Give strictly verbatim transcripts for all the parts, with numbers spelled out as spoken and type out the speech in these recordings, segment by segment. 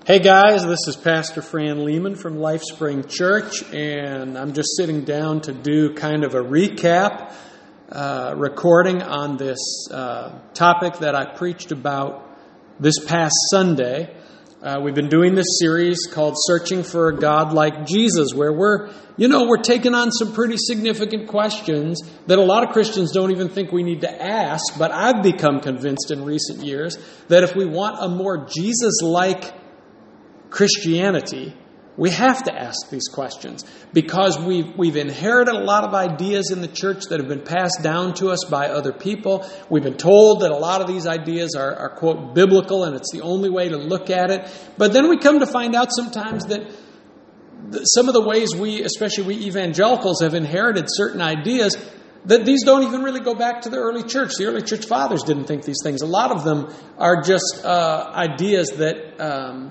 Hey guys, this is Pastor Fran Lehman from LifeSpring Church, and I'm just sitting down to do kind of a recap uh, recording on this uh, topic that I preached about this past Sunday. Uh, we've been doing this series called Searching for a God Like Jesus, where we're, you know, we're taking on some pretty significant questions that a lot of Christians don't even think we need to ask, but I've become convinced in recent years that if we want a more Jesus-like Christianity, we have to ask these questions because we've, we've inherited a lot of ideas in the church that have been passed down to us by other people. We've been told that a lot of these ideas are, are, quote, biblical, and it's the only way to look at it. But then we come to find out sometimes that some of the ways we, especially we evangelicals, have inherited certain ideas, that these don't even really go back to the early church. The early church fathers didn't think these things. A lot of them are just uh, ideas that Um,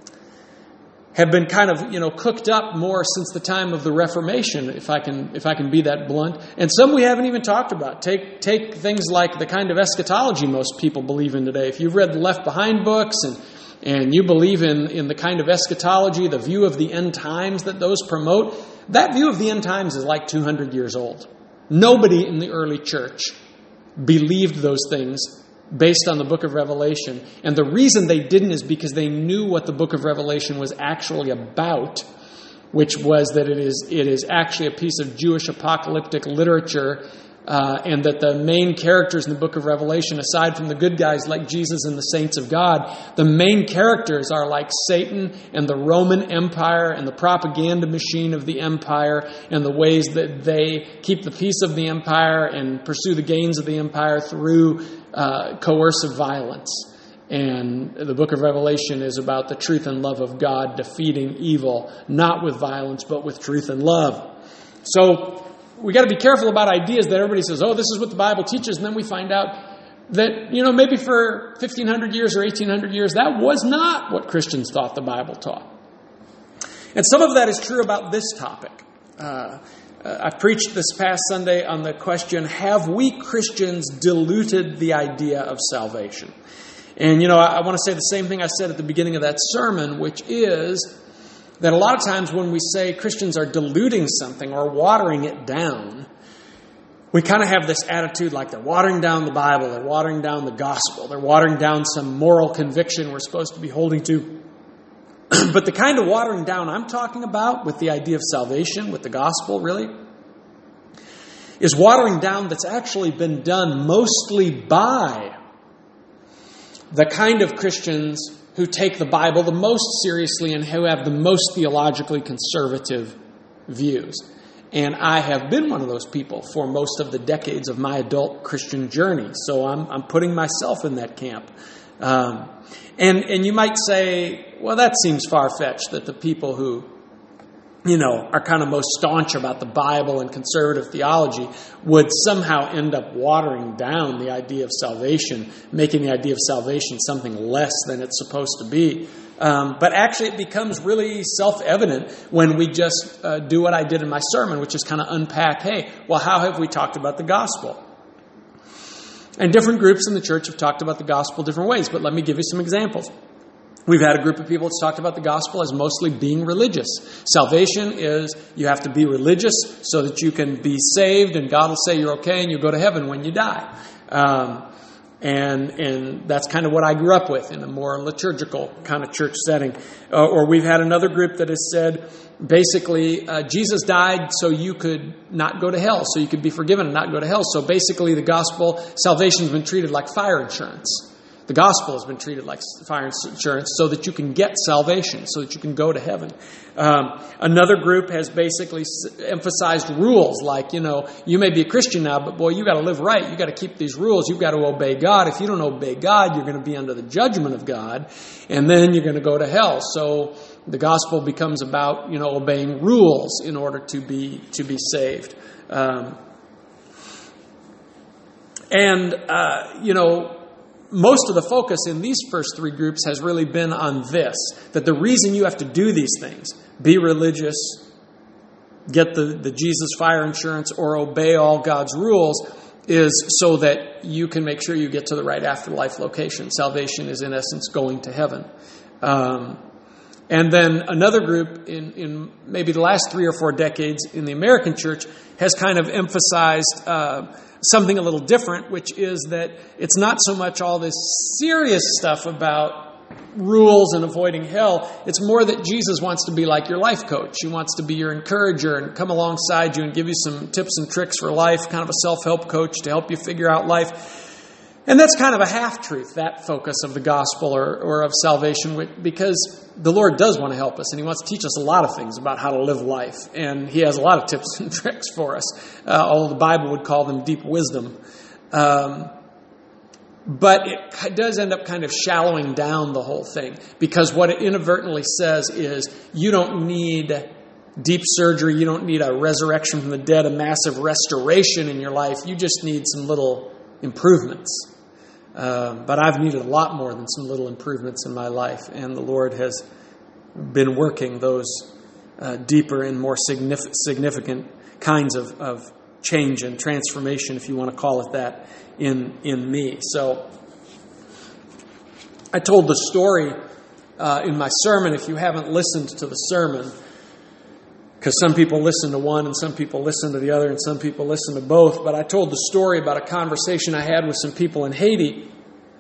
have been kind of, you know, cooked up more since the time of the Reformation, if I can if I can be that blunt. And some we haven't even talked about. Take take things like the kind of eschatology most people believe in today. If you've read the Left Behind books and and you believe in, in the kind of eschatology, the view of the end times that those promote, that view of the end times is like two hundred years old. Nobody in the early church believed those things based on the book of Revelation. And the reason they didn't is because they knew what the book of Revelation was actually about, which was that it is it is actually a piece of Jewish apocalyptic literature, uh, and that the main characters in the book of Revelation, aside from the good guys like Jesus and the saints of God, the main characters are like Satan and the Roman Empire and the propaganda machine of the empire and the ways that they keep the peace of the empire and pursue the gains of the empire through Uh, coercive violence. And the book of Revelation is about the truth and love of God defeating evil, not with violence, but with truth and love. So we got to be careful about ideas that everybody says, oh, this is what the Bible teaches. And then we find out that, you know, maybe for fifteen hundred years or eighteen hundred years, that was not what Christians thought the Bible taught. And some of that is true about this topic. Uh, Uh, I preached this past Sunday on the question, have we Christians diluted the idea of salvation? And, you know, I, I want to say the same thing I said at the beginning of that sermon, which is that a lot of times when we say Christians are diluting something or watering it down, we kind of have this attitude like they're watering down the Bible, they're watering down the gospel, they're watering down some moral conviction we're supposed to be holding to. But the kind of watering down I'm talking about with the idea of salvation, with the gospel really, is watering down that's actually been done mostly by the kind of Christians who take the Bible the most seriously and who have the most theologically conservative views. And I have been one of those people for most of the decades of my adult Christian journey. So I'm, I'm putting myself in that camp. Um, and, and you might say, well, that seems far-fetched that the people who, you know, are kind of most staunch about the Bible and conservative theology would somehow end up watering down the idea of salvation, making the idea of salvation something less than it's supposed to be. Um, but actually it becomes really self-evident when we just uh, do what I did in my sermon, which is kind of unpack, hey, well, how have we talked about the gospel? And different groups in the church have talked about the gospel different ways, but let me give you some examples. We've had a group of people that's talked about the gospel as mostly being religious. Salvation is you have to be religious so that you can be saved, and God will say you're okay and you go to heaven when you die. Um, and and that's kind of what I grew up with in a more liturgical kind of church setting. Uh, or we've had another group that has said, basically, uh, Jesus died so you could not go to hell, so you could be forgiven and not go to hell. So basically the gospel, salvation has been treated like fire insurance. The gospel has been treated like fire insurance so that you can get salvation, so that you can go to heaven. Um, another group has basically emphasized rules like, you know, you may be a Christian now, but boy, you got to live right. You got to keep these rules. You've got to obey God. If you don't obey God, you're going to be under the judgment of God, and then you're going to go to hell. So the gospel becomes about, you know, obeying rules in order to be to be saved. Um, and, uh, you know, most of the focus in these first three groups has really been on this, that the reason you have to do these things, be religious, get the, the Jesus fire insurance, or obey all God's rules, is so that you can make sure you get to the right afterlife location. Salvation is, in essence, going to heaven. Um, And then another group in, in maybe the last three or four decades in the American church has kind of emphasized uh, something a little different, which is that it's not so much all this serious stuff about rules and avoiding hell. It's more that Jesus wants to be like your life coach. He wants to be your encourager and come alongside you and give you some tips and tricks for life, kind of a self-help coach to help you figure out life. And that's kind of a half-truth, that focus of the gospel or, or of salvation, because the Lord does want to help us, and He wants to teach us a lot of things about how to live life. And He has a lot of tips and tricks for us, uh, although the Bible would call them deep wisdom. Um, but it does end up kind of shallowing down the whole thing, because what it inadvertently says is you don't need deep surgery, you don't need a resurrection from the dead, a massive restoration in your life. You just need some little improvements. Uh, but I've needed a lot more than some little improvements in my life, and the Lord has been working those uh, deeper and more significant, significant kinds of, of change and transformation, if you want to call it that, in in me. So I told the story uh, in my sermon. If you haven't listened to the sermon, because some people listen to one and some people listen to the other and some people listen to both. But I told the story about a conversation I had with some people in Haiti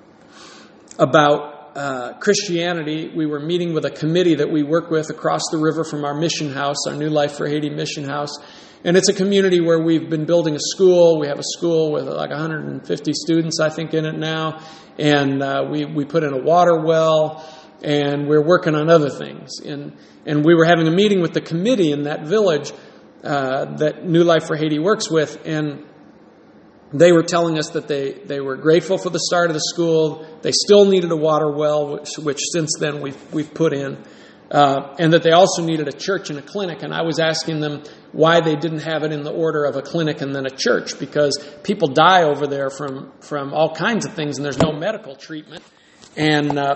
about uh, Christianity. We were meeting with a committee that we work with across the river from our mission house, our New Life for Haiti mission house. And it's a community where we've been building a school. We have a school with like one hundred fifty students, I think, in it now. And uh, we, we put in a water well. And we're working on other things. And and we were having a meeting with the committee in that village uh, that New Life for Haiti works with. And they were telling us that they, they were grateful for the start of the school. They still needed a water well, which, which since then we've, we've put in. Uh, and that they also needed a church and a clinic. And I was asking them why they didn't have it in the order of a clinic and then a church. Because people die over there from, from all kinds of things and there's no medical treatment. And Uh,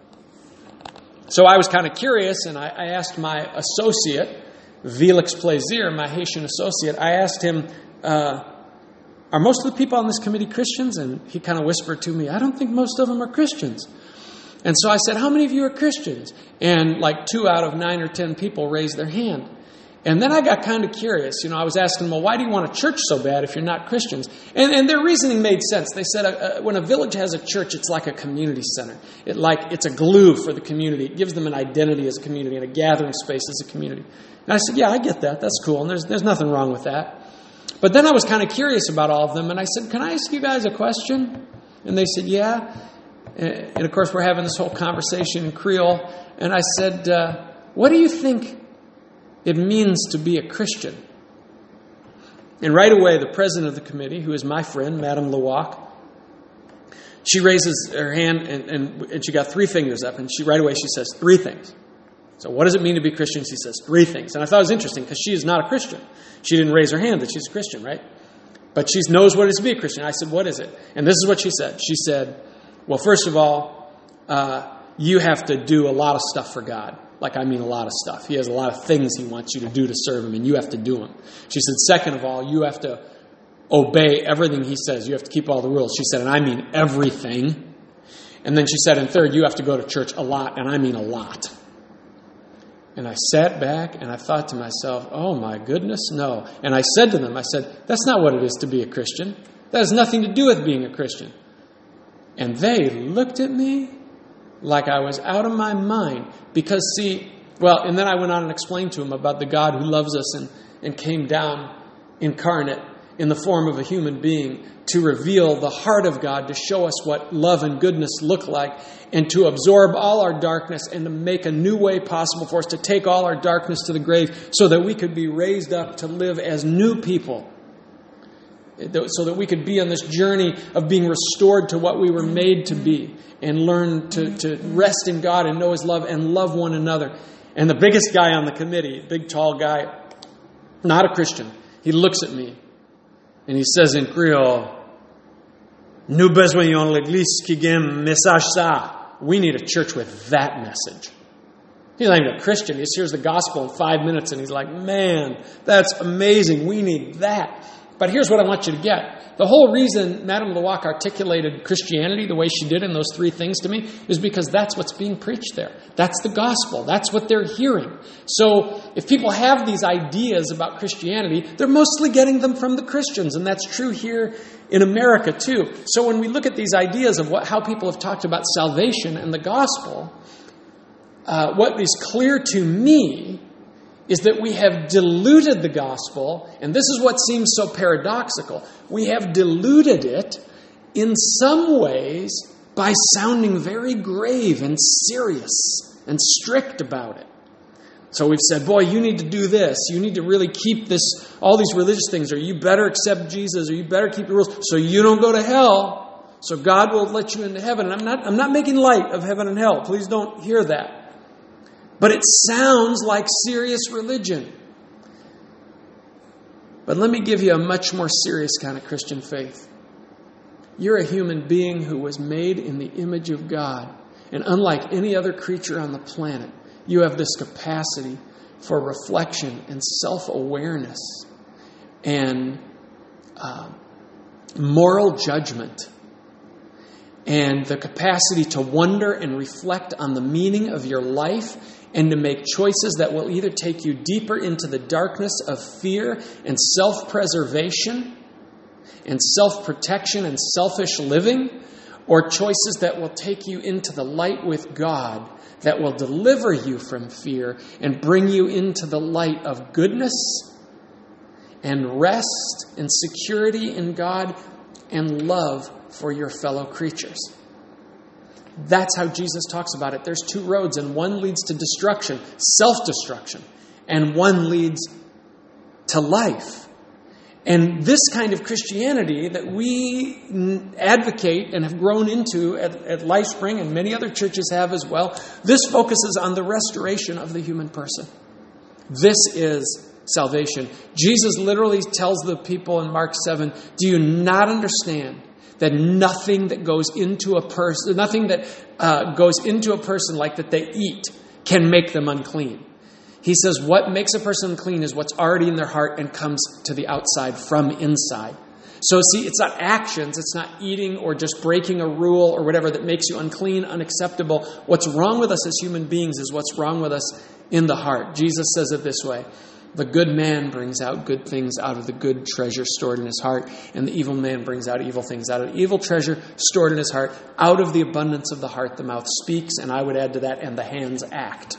So I was kind of curious, and I, I asked my associate, Felix Plaisir, my Haitian associate, I asked him, uh, are most of the people on this committee Christians? And he kind of whispered to me, I don't think most of them are Christians. And so I said, how many of you are Christians? And like two out of nine or ten people raised their hand. And then I got kind of curious. You know, I was asking them, well, why do you want a church so bad if you're not Christians? And, and their reasoning made sense. They said uh, uh, when a village has a church, it's like a community center. It like it's a glue for the community. It gives them an identity as a community and a gathering space as a community. And I said, yeah, I get that. That's cool. And there's there's nothing wrong with that. But then I was kind of curious about all of them. And I said, can I ask you guys a question? And they said, yeah. And of course, we're having this whole conversation in Creole. And I said, uh, what do you think it means to be a Christian? And right away, the president of the committee, who is my friend, Madame Lewak, she raises her hand and, and, and she got three fingers up. And she right away, she says, three things. So what does it mean to be a Christian? She says, three things. And I thought it was interesting because she is not a Christian. She didn't raise her hand that she's a Christian, right? But she knows what it is to be a Christian. I said, what is it? And this is what she said. She said, well, first of all, uh, you have to do a lot of stuff for God. Like, I mean a lot of stuff. He has a lot of things He wants you to do to serve Him, and you have to do them. She said, second of all, you have to obey everything He says. You have to keep all the rules. She said, and I mean everything. And then she said, and third, you have to go to church a lot, and I mean a lot. And I sat back, and I thought to myself, oh my goodness, no. And I said to them, I said, that's not what it is to be a Christian. That has nothing to do with being a Christian. And they looked at me like I was out of my mind. Because, see, well, and then I went on and explained to him about the God who loves us and, and came down incarnate in the form of a human being to reveal the heart of God, to show us what love and goodness look like, and to absorb all our darkness and to make a new way possible for us to take all our darkness to the grave so that we could be raised up to live as new people. So that we could be on this journey of being restored to what we were made to be and learn to, to rest in God and know His love and love one another. And the biggest guy on the committee, big tall guy, not a Christian, he looks at me and he says in Creole, "Nous besoin l'église qui gagne message ça." We need a church with that message. He's not even a Christian. He just hears the gospel in five minutes and he's like, man, that's amazing. We need that. But here's what I want you to get. The whole reason Madame Lewak articulated Christianity the way she did in those three things to me is because that's what's being preached there. That's the gospel. That's what they're hearing. So if people have these ideas about Christianity, they're mostly getting them from the Christians. And that's true here in America too. So when we look at these ideas of what, how people have talked about salvation and the gospel, uh, what is clear to me is that we have diluted the gospel, and this is what seems so paradoxical. We have diluted it in some ways by sounding very grave and serious and strict about it. So we've said, boy, you need to do this. You need to really keep this, all these religious things, or you better accept Jesus, or you better keep the rules so you don't go to hell. So God will let you into heaven. And I'm not, I'm not making light of heaven and hell. Please don't hear that. But it sounds like serious religion. But let me give you a much more serious kind of Christian faith. You're a human being who was made in the image of God. And unlike any other creature on the planet, you have this capacity for reflection and self-awareness and uh, moral judgment. And the capacity to wonder and reflect on the meaning of your life and to make choices that will either take you deeper into the darkness of fear and self-preservation and self-protection and selfish living, or choices that will take you into the light with God, that will deliver you from fear and bring you into the light of goodness and rest and security in God and love for your fellow creatures. That's how Jesus talks about it. There's two roads, and one leads to destruction, self-destruction, and one leads to life. And this kind of Christianity that we advocate and have grown into at, at LifeSpring, and many other churches have as well, this focuses on the restoration of the human person. This is salvation. Jesus literally tells the people in Mark seven, do you not understand that nothing that goes into a person, nothing that uh, goes into a person like that they eat can make them unclean? He says what makes a person unclean is what's already in their heart and comes to the outside from inside. So see, it's not actions, it's not eating or just breaking a rule or whatever that makes you unclean, unacceptable. What's wrong with us as human beings is what's wrong with us in the heart. Jesus says it this way: the good man brings out good things out of the good treasure stored in his heart, and the evil man brings out evil things out of the evil treasure stored in his heart. Out of the abundance of the heart, the mouth speaks, and I would add to that, and the hands act.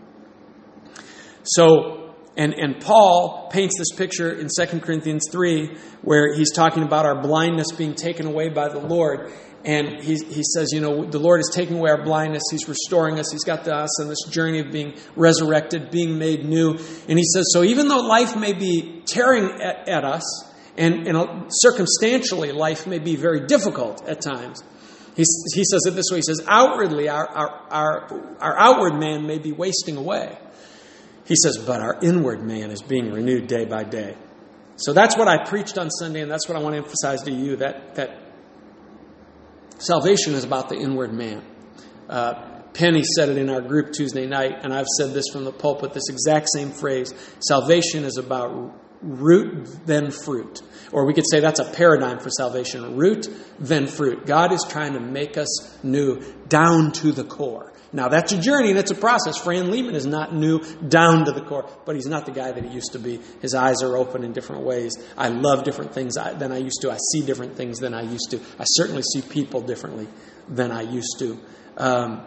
So, and, and Paul paints this picture in Second Corinthians three, where he's talking about our blindness being taken away by the Lord. And he, he says, you know, the Lord is taking away our blindness. He's restoring us. He's got us on this journey of being resurrected, being made new. And he says, so even though life may be tearing at, at us, and, and circumstantially life may be very difficult at times, he, he says it this way. He says, outwardly, our, our, our, our outward man may be wasting away. He says, but our inward man is being renewed day by day. So that's what I preached on Sunday, and that's what I want to emphasize to you, that that salvation is about the inward man. Uh, Penny said it in our group Tuesday night, and I've said this from the pulpit, this exact same phrase. Salvation is about root, then fruit. Or we could say that's a paradigm for salvation. Root, then fruit. God is trying to make us new down to the core. Now, that's a journey and it's a process. Fran Lehman is not new down to the core, but he's not the guy that he used to be. His eyes are open in different ways. I love different things than I used to. I see different things than I used to. I certainly see people differently than I used to. Um,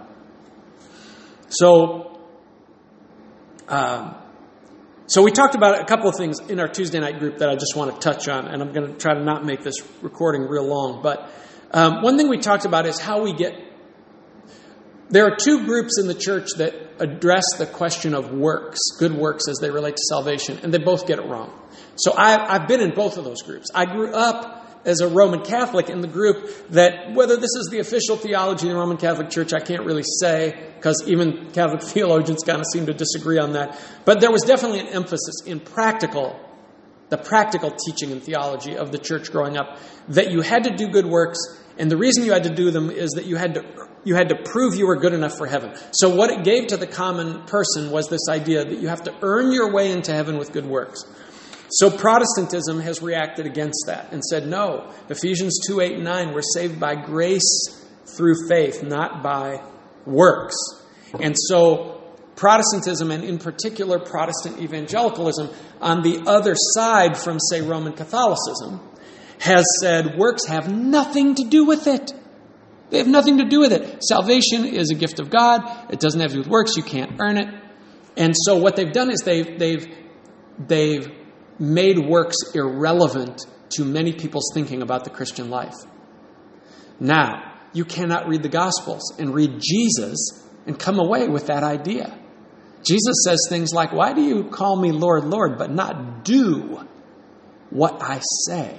so, um, so we talked about a couple of things in our Tuesday night group that I just want to touch on, and I'm going to try to not make this recording real long. But um, one thing we talked about is how we get. There are two groups in the church that address the question of works, good works as they relate to salvation, and they both get it wrong. So I, I've been in both of those groups. I grew up as a Roman Catholic in the group that, whether this is the official theology of the Roman Catholic Church, I can't really say, because even Catholic theologians kind of seem to disagree on that. But there was definitely an emphasis in practical, the practical teaching and theology of the church growing up, that you had to do good works, and the reason you had to do them is that you had to You had to prove you were good enough for heaven. So what it gave to the common person was this idea that you have to earn your way into heaven with good works. So Protestantism has reacted against that and said, no, Ephesians two, eight, and nine, we're saved by grace through faith, not by works. And so Protestantism, and in particular Protestant evangelicalism, on the other side from, say, Roman Catholicism, has said works have nothing to do with it. They have nothing to do with it. Salvation is a gift of God. It doesn't have to do with works. You can't earn it. And so what they've done is they've they've they've made works irrelevant to many people's thinking about the Christian life. Now, you cannot read the Gospels and read Jesus and come away with that idea. Jesus says things like, why do you call me Lord, Lord, but not do what I say?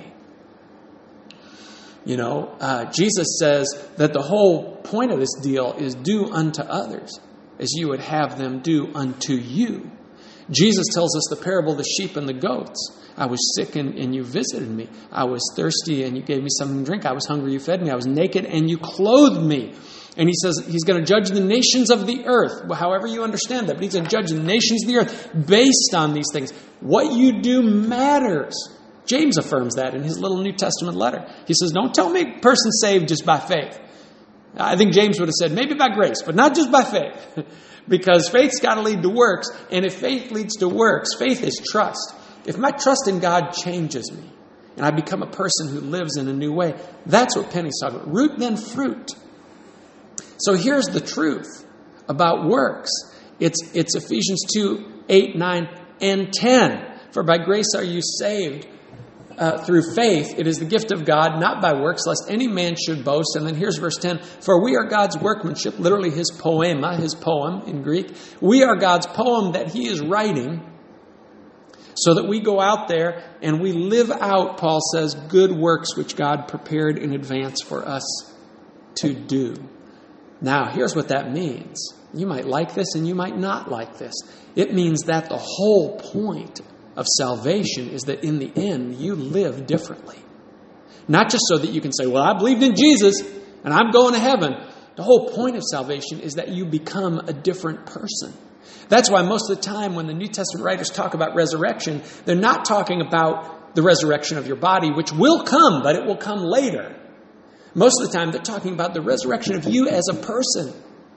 You know, uh, Jesus says that the whole point of this deal is do unto others as you would have them do unto you. Jesus tells us the parable of the sheep and the goats. I was sick and, and you visited me. I was thirsty and you gave me something to drink. I was hungry, you fed me. I was naked and you clothed me. And he says he's going to judge the nations of the earth, however you understand that. But he's going to judge the nations of the earth based on these things. What you do matters. James affirms that in his little New Testament letter. He says, don't tell me a person's saved just by faith. I think James would have said, maybe by grace, but not just by faith. Because faith's got to lead to works. And if faith leads to works, faith is trust. If my trust in God changes me and I become a person who lives in a new way, that's what Penny's talking about. Root then fruit. So here's the truth about works. It's, it's Ephesians two, eight, nine, and ten. For by grace are you saved uh, through faith. It is the gift of God, not by works, lest any man should boast. And then here's verse ten. For we are God's workmanship, literally his poema, his poem in Greek. We are God's poem that he is writing so that we go out there and we live out, Paul says, good works which God prepared in advance for us to do. Now, here's what that means. You might like this and you might not like this. It means that the whole point of salvation is that in the end, you live differently. Not just so that you can say, well, I believed in Jesus and I'm going to heaven. The whole point of salvation is that you become a different person. That's why most of the time when the New Testament writers talk about resurrection, they're not talking about the resurrection of your body, which will come, but it will come later. Most of the time, they're talking about the resurrection of you as a person.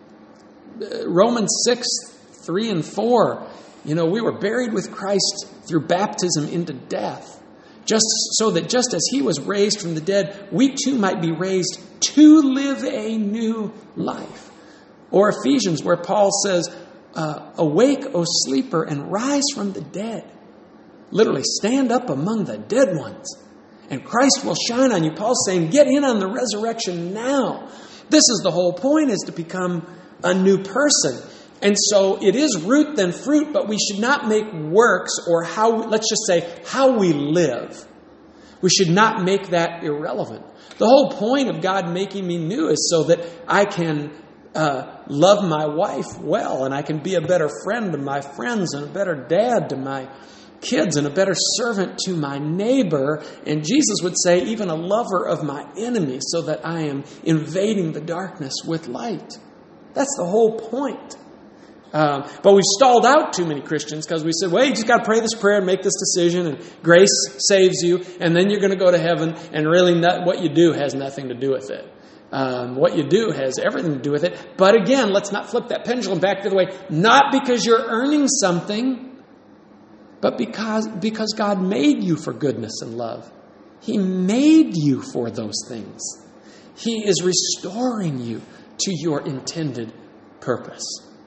Romans six, three and four. You know, we were buried with Christ through baptism into death. Just so that just as he was raised from the dead, we too might be raised to live a new life. Or Ephesians, where Paul says, uh, awake, O sleeper, and rise from the dead. Literally, stand up among the dead ones. And Christ will shine on you. Paul's saying, get in on the resurrection now. This is the whole point, is to become a new person. And so it is root then fruit, but we should not make works or how, let's just say, how we live. We should not make that irrelevant. The whole point of God making me new is so that I can uh, love my wife well, and I can be a better friend to my friends and a better dad to my kids and a better servant to my neighbor, and Jesus would say even a lover of my enemies, so that I am invading the darkness with light. That's the whole point. Um, but we've stalled out too many Christians because we said, well, you just got to pray this prayer and make this decision, and grace saves you, and then you're going to go to heaven, and really not, what you do has nothing to do with it. Um, what you do has everything to do with it. But again, let's not flip that pendulum back the other way. Not because you're earning something, but because, because God made you for goodness and love. He made you for those things. He is restoring you to your intended purpose.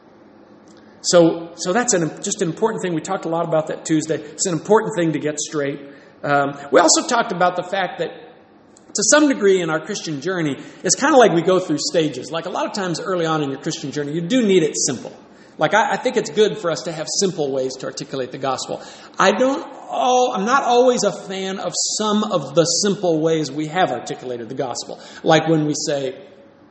So, so that's an, just an important thing. We talked a lot about that Tuesday. It's an important thing to get straight. Um, we also talked about the fact that to some degree in our Christian journey, it's kind of like we go through stages. Like a lot of times early on in your Christian journey, you do need it simple. Like, I, I think it's good for us to have simple ways to articulate the gospel. I don't, all, I'm not always a fan of some of the simple ways we have articulated the gospel. Like when we say,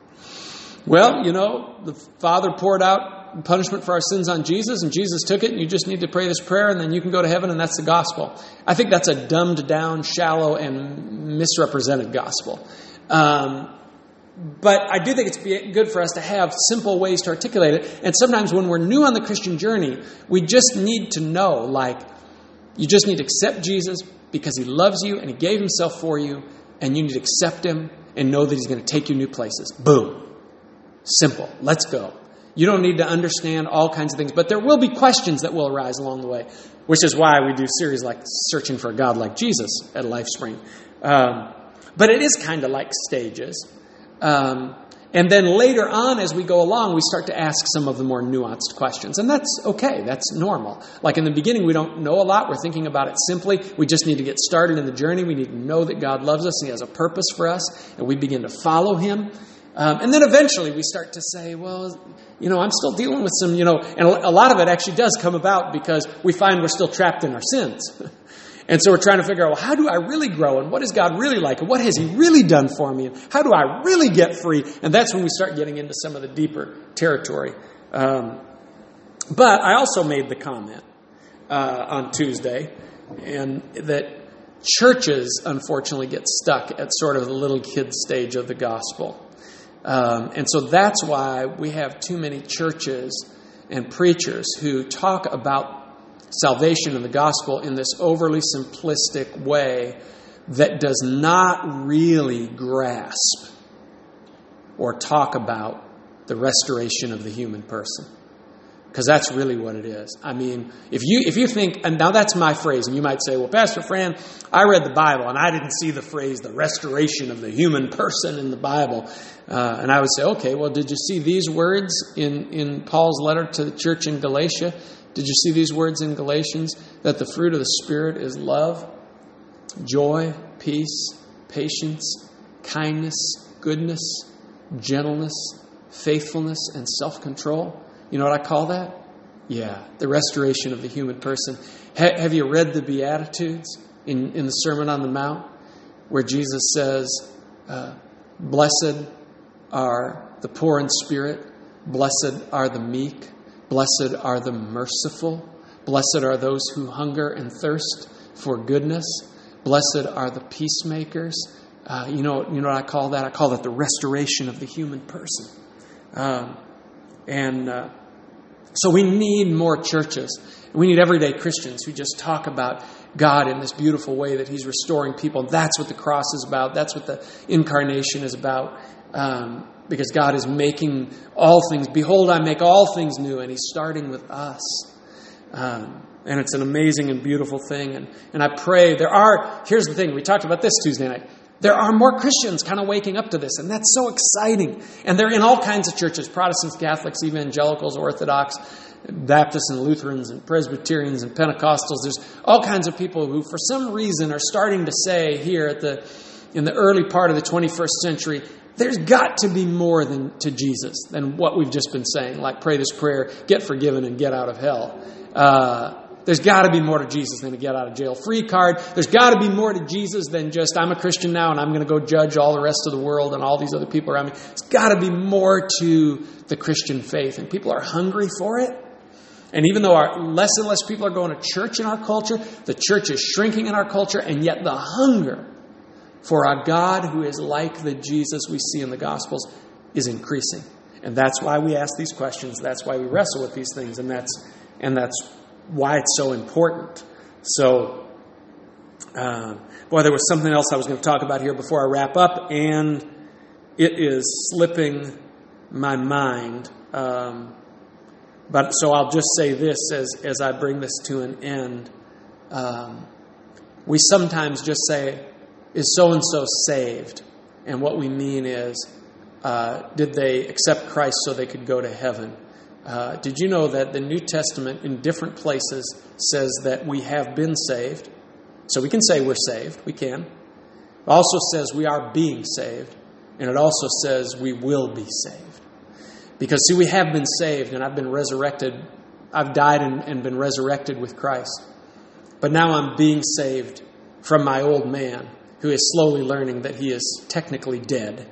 well, you know, the Father poured out punishment for our sins on Jesus, and Jesus took it, and you just need to pray this prayer, and then you can go to heaven, and that's the gospel. I think that's a dumbed down, shallow, and misrepresented gospel. Um, But I do think it's good for us to have simple ways to articulate it. And sometimes when we're new on the Christian journey, we just need to know, like, You just need to accept Jesus because he loves you and he gave himself for you, and you need to accept him and know that he's going to take you new places. Boom. Simple. Let's go. You don't need to understand all kinds of things, but there will be questions that will arise along the way, which is why we do series like Searching for a God Like Jesus at LifeSpring. Um, but it is kind of like stages. Um, and then later on, as we go along, we start to ask some of the more nuanced questions. And that's okay. That's normal. Like in the beginning, we don't know a lot. We're thinking about it simply. We just need to get started in the journey. We need to know that God loves us and he has a purpose for us. And we begin to follow him. Um, and then eventually we start to say, well, you know, I'm still dealing with some, you know, and a lot of it actually does come about because we find we're still trapped in our sins. And so we're trying to figure out, well, how do I really grow? And what is God really like? And what has he really done for me? And how do I really get free? And that's when we start getting into some of the deeper territory. Um, but I also made the comment uh, on Tuesday and that churches, unfortunately, get stuck at sort of the little kid stage of the gospel. Um, and so that's why we have too many churches and preachers who talk about salvation and the gospel in this overly simplistic way that does not really grasp or talk about the restoration of the human person. Because that's really what it is. I mean, if you if you think, and now that's my phrase, and you might say, well, Pastor Fran, I read the Bible, and I didn't see the phrase, the restoration of the human person in the Bible. Uh, and I would say, okay, well, did you see these words in, in Paul's letter to the church in Galatia? Did you see these words in Galatians? That the fruit of the Spirit is love, joy, peace, patience, kindness, goodness, gentleness, faithfulness, and self-control. You know what I call that? Yeah, the restoration of the human person. Ha- have you read the Beatitudes in, in the Sermon on the Mount, where Jesus says, uh, blessed are the poor in spirit, blessed are the meek, blessed are the merciful, blessed are those who hunger and thirst for goodness, blessed are the peacemakers. Uh, you know, you know what I call that? I call that the restoration of the human person. Um, and uh, so we need more churches. We need everyday Christians who just talk about God in this beautiful way that he's restoring people. That's what the cross is about. That's what the incarnation is about. Um, because God is making all things. Behold, I make all things new. And he's starting with us. Um, and it's an amazing and beautiful thing. And, and I pray there are, here's the thing. We talked about this Tuesday night. There are more Christians kind of waking up to this. And that's so exciting. And they're in all kinds of churches. Protestants, Catholics, Evangelicals, Orthodox, Baptists and Lutherans and Presbyterians and Pentecostals. There's all kinds of people who for some reason are starting to say here at the in the early part of the twenty-first century, there's got to be more than to Jesus than what we've just been saying. Like pray this prayer, get forgiven and get out of hell. Uh, there's got to be more to Jesus than a get out of jail free card. There's got to be more to Jesus than just I'm a Christian now and I'm going to go judge all the rest of the world and all these other people around me. There's got to be more to the Christian faith. And people are hungry for it. And even though our, less and less people are going to church in our culture, the church is shrinking in our culture, and yet the hunger for a God who is like the Jesus we see in the Gospels is increasing. And that's why we ask these questions. That's why we wrestle with these things. And that's and that's why it's so important. So, uh, boy, there was something else I was going to talk about here before I wrap up, and it is slipping my mind. Um, but so I'll just say this as, as I bring this to an end. Um, we sometimes just say, is so-and-so saved? And what we mean is, uh, did they accept Christ so they could go to heaven? Uh, did you know that the New Testament in different places says that we have been saved? So we can say we're saved. We can. It also says we are being saved. And it also says we will be saved. Because, see, we have been saved and I've been resurrected. I've died and, and been resurrected with Christ. But now I'm being saved from my old man, who is slowly learning that he is technically dead.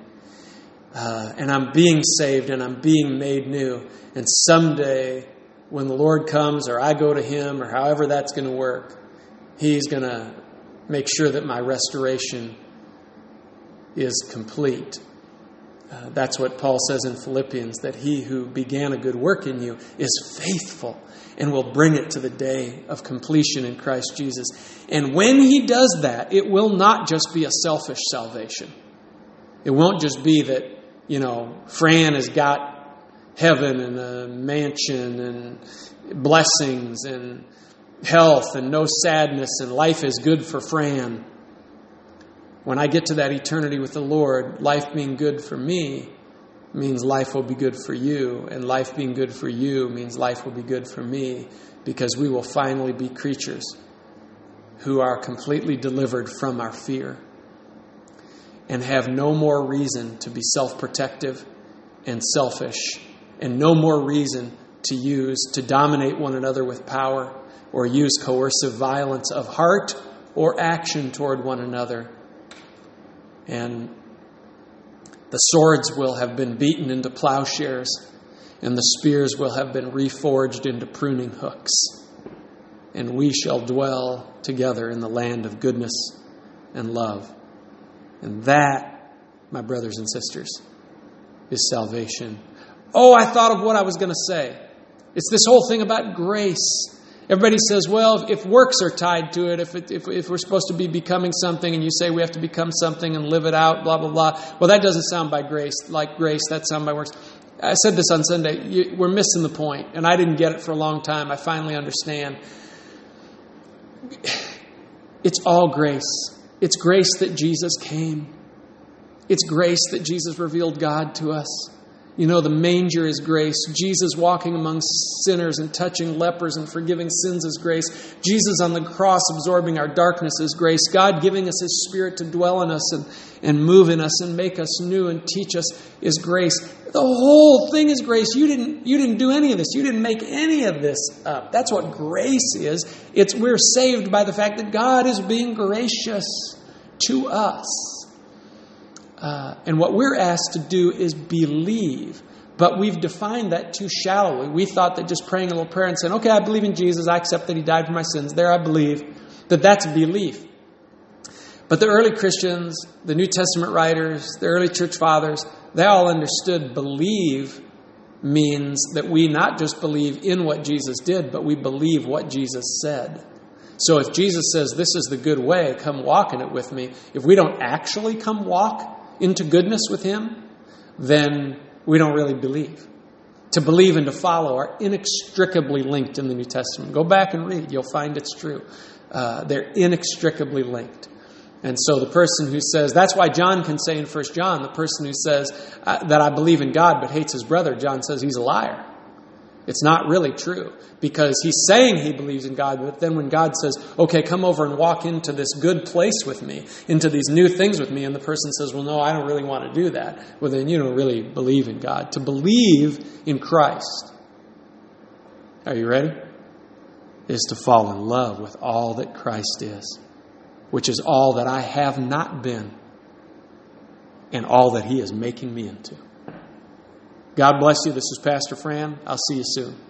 Uh, and I'm being saved and I'm being made new. And someday, when the Lord comes or I go to him or however that's going to work, he's going to make sure that my restoration is complete. Uh, that's what Paul says in Philippians, that he who began a good work in you is faithful and will bring it to the day of completion in Christ Jesus. And when he does that, it will not just be a selfish salvation. It won't just be that, you know, Fran has got heaven and a mansion and blessings and health and no sadness and life is good for Fran. When I get to that eternity with the Lord, life being good for me means life will be good for you. And life being good for you means life will be good for me, because we will finally be creatures who are completely delivered from our fear and have no more reason to be self-protective and selfish, and no more reason to use, to dominate one another with power, or use coercive violence of heart or action toward one another. And the swords will have been beaten into plowshares, and the spears will have been reforged into pruning hooks. And we shall dwell together in the land of goodness and love. And that, my brothers and sisters, is salvation. Oh, I thought of what I was going to say. It's this whole thing about grace. Everybody says, well, if works are tied to it, if, it, if if we're supposed to be becoming something, and you say we have to become something and live it out, blah, blah, blah. Well, that doesn't sound by grace, like grace. That sounds by works. I said this on Sunday. You, we're missing the point, and I didn't get it for a long time. I finally understand. It's all grace. It's grace that Jesus came. It's grace that Jesus revealed God to us. You know, the manger is grace. Jesus walking among sinners and touching lepers and forgiving sins is grace. Jesus on the cross absorbing our darkness is grace. God giving us His Spirit to dwell in us and, and move in us and make us new and teach us is grace. The whole thing is grace. You didn't, you didn't do any of this. You didn't make any of this up. That's what grace is. It's we're saved by the fact that God is being gracious to us. Uh, and what we're asked to do is believe. But we've defined that too shallowly. We thought that just praying a little prayer and saying, okay, I believe in Jesus. I accept that He died for my sins. There I believe. That that's belief. But the early Christians, the New Testament writers, the early church fathers, they all understood believe means that we not just believe in what Jesus did, but we believe what Jesus said. So if Jesus says, this is the good way, come walk in it with me. If we don't actually come walk into goodness with Him, then we don't really believe. To believe and to follow are inextricably linked in the New Testament. Go back and read. You'll find it's true. Uh, they're inextricably linked. And so the person who says, that's why John can say in First John, the person who says uh, that I believe in God but hates his brother, John says he's a liar. It's not really true, because he's saying he believes in God, but then when God says, okay, come over and walk into this good place with me, into these new things with me, and the person says, well, no, I don't really want to do that. Well, then you don't really believe in God. To believe in Christ, are you ready? Is to fall in love with all that Christ is, which is all that I have not been and all that He is making me into. God bless you. This is Pastor Fran. I'll see you soon.